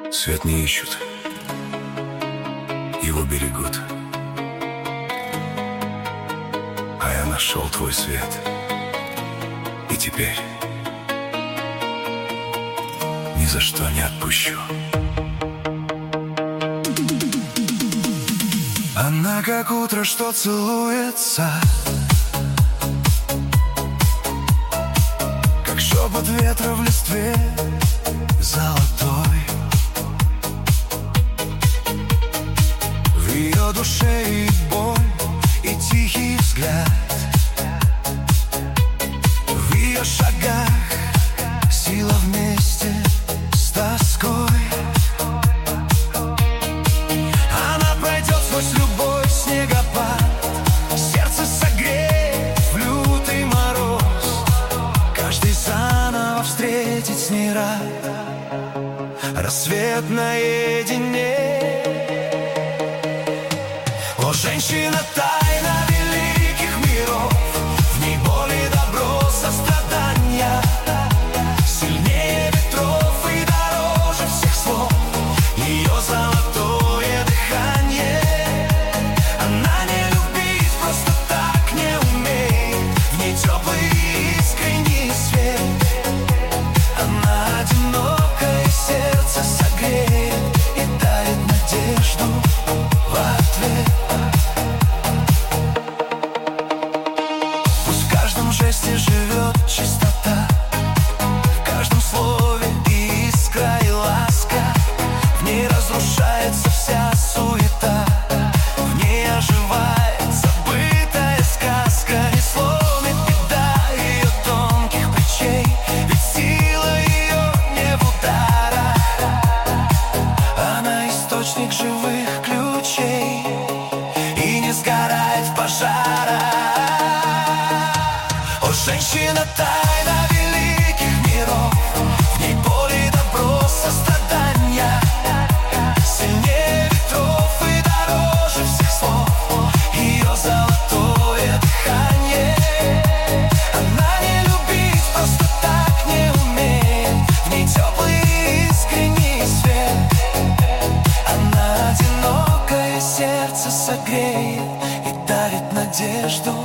Свет не ищут, его берегут. А я нашел твой свет, и теперь ни за что не отпущу. Она как утро, что целуется, как шепот ветра в листве золотой. В ее душе и боль, и тихий взгляд. В ее шагах сила вместе с тоской. Она пройдет сквозь любой снегопад, сердце согреет в лютый мороз. Каждый заново встретить с ней рад рассвет наедине. О, женщина, тайна великих миров, в ней боль и добро, сострадания. Сильнее ветров и дороже всех слов ее золотое дыхание. Она не любит, просто так не умеет, в ней теплый искренний свет. Она одинокая, сердце согреет и дарит надежду в ответ. Пусть в каждом жесте живет чистота, в каждом слове искра и ласка. В ней разрушается вся суета, в ней оживает забытая сказка. Не сломит беда ее тонких плечей, ведь сила ее не в ударах. Она источник живых ключей и не сгорает в пожарах. О, женщина, тайна великих миров, в ней боль и добро, сострадания. Сильнее ветров и дороже всех слов ее золотое дыхание. Она не любит, просто так не умеет, в ней теплый искренний свет. Она одинокая, сердце согреет и дарит надежду